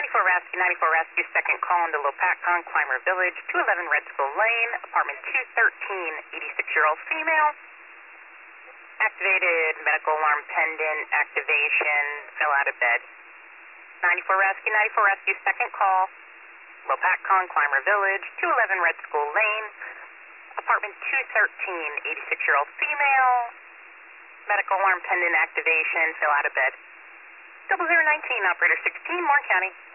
94 Rescue, 94 Rescue, second call into Lopatcon, Clymer Village, 211 Red Skull Lane, apartment 213, 86-year-old female. Activated, medical alarm pendant, activation, fell out of bed. 94 Rescue, second call, Lopatcon, Clymer Village, 211 Red Skull Lane, apartment 213, 86-year-old female. Medical alarm pendant activation, fell out of bed. 0019, operator 16, Warren County.